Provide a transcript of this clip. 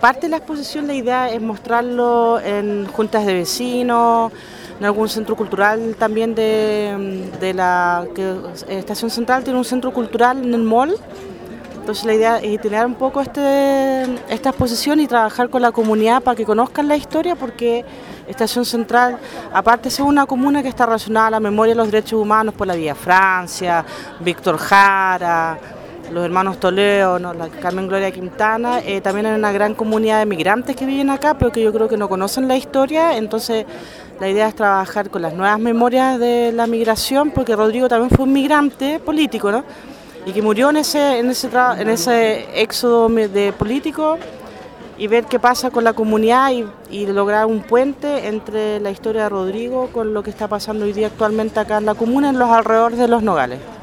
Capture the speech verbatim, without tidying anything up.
parte de la exposición la idea es mostrarlo en juntas de vecinos, en algún centro cultural también de, de la que, Estación Central tiene un centro cultural en el mall. Entonces la idea es tener un poco este, esta exposición y trabajar con la comunidad para que conozcan la historia, porque Estación Central, aparte de ser una comuna que está relacionada a la memoria de los derechos humanos por la Vía Francia, Víctor Jara, los hermanos Toledo, ¿no? La Carmen Gloria Quintana, eh, también hay una gran comunidad de migrantes que viven acá, pero que yo creo que no conocen la historia. Entonces la idea es trabajar con las nuevas memorias de la migración, porque Rodrigo también fue un migrante político, ¿no? Y que murió en ese, en ese, en ese éxodo de político, y ver qué pasa con la comunidad y, y lograr un puente entre la historia de Rodrigo con lo que está pasando hoy día actualmente acá en la comuna, en los alrededores de Los Nogales.